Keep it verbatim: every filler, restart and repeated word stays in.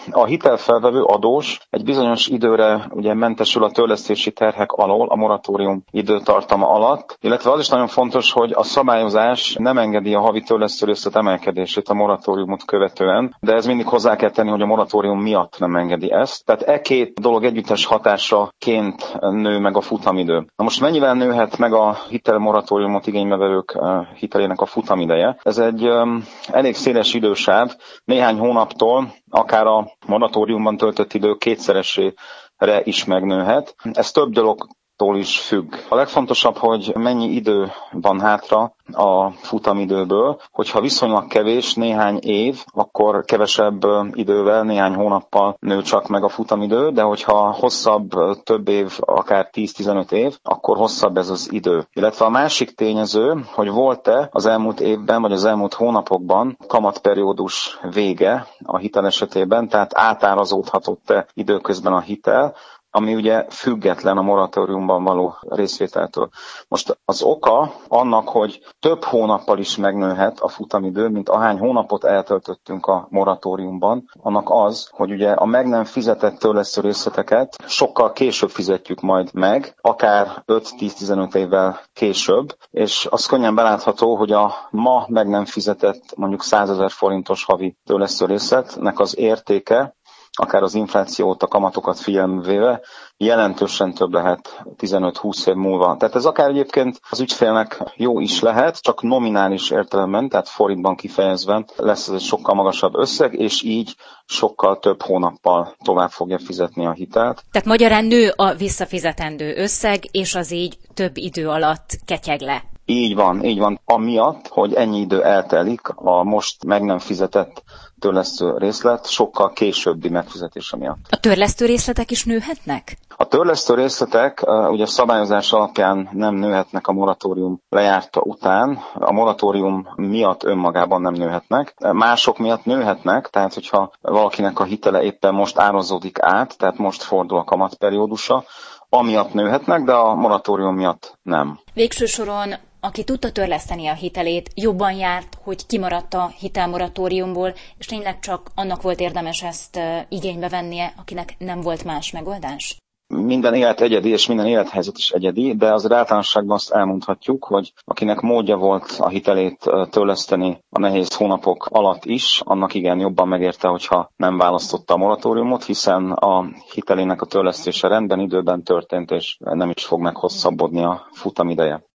A hitelfelvevő adós egy bizonyos időre ugye mentesül a törlesztési terhek alól a moratórium időtartama alatt, illetve az is nagyon fontos, hogy a szabályozás nem engedi a havi törlesztőrészlet emelkedését a moratóriumot követően, de ez mindig hozzá kell tenni, hogy a moratórium miatt nem engedi ezt. Tehát e két dolog együttes hatásaként nő meg a futamidő. Na most mennyivel nőhet meg a hitelmoratóriumot igénybevevők hitelének a futamideje? Ez egy um, elég széles idősáv, néhány hónaptól akár a moratóriumban töltött idő kétszeresére is megnőhet. Ez több dolog is függ. A legfontosabb, hogy mennyi idő van hátra a futamidőből, hogyha viszonylag kevés, néhány év, akkor kevesebb idővel, néhány hónappal nő csak meg a futamidő, de hogyha hosszabb, több év, akár tíz-tizenöt év, akkor hosszabb ez az idő. Illetve a másik tényező, hogy volt-e az elmúlt évben, vagy az elmúlt hónapokban kamatperiódus vége a hitel esetében, tehát átárazódhatott-e időközben a hitel, ami ugye független a moratóriumban való részvételtől. Most az oka annak, hogy több hónappal is megnőhet a futamidő, mint ahány hónapot eltöltöttünk a moratóriumban, annak az, hogy ugye a meg nem fizetett törlesztő részleteket sokkal később fizetjük majd meg, akár öt-tíz-tizenöt évvel később, és az könnyen belátható, hogy a ma meg nem fizetett mondjuk százezer forintos havi törlesztő részletnek az értéke, akár az inflációt, a kamatokat figyelembe véve, jelentősen több lehet tizenöt-húsz év múlva. Tehát ez akár egyébként az ügyfélnek jó is lehet, csak nominális értelemben, tehát forintban kifejezve lesz ez egy sokkal magasabb összeg, és így sokkal több hónappal tovább fogja fizetni a hitelt. Tehát magyarán nő a visszafizetendő összeg, és az így több idő alatt ketyeg le. Így van, így van. Amiatt, hogy ennyi idő eltelik, a most meg nem fizetett törlesztő részlet sokkal későbbi megfizetése miatt. A törlesztő részletek is nőhetnek? A törlesztő részletek ugye a szabályozás alapján nem nőhetnek a moratórium lejárta után. A moratórium miatt önmagában nem nőhetnek. Mások miatt nőhetnek, tehát hogyha valakinek a hitele éppen most árazódik át, tehát most fordul a kamatperiódusa, amiatt nőhetnek, de a moratórium miatt nem. Végső soron, aki tudta törleszteni a hitelét, jobban járt, hogy kimaradt a hitelmoratóriumból, és tényleg csak annak volt érdemes ezt igénybe vennie, akinek nem volt más megoldás? Minden élet egyedi, és minden élethelyzet is egyedi, de az általánosságban azt elmondhatjuk, hogy akinek módja volt a hitelét törleszteni a nehéz hónapok alatt is, annak igen jobban megérte, hogyha nem választotta a moratóriumot, hiszen a hitelének a törlesztése rendben, időben történt, és nem is fog meghosszabbodni a futamideje.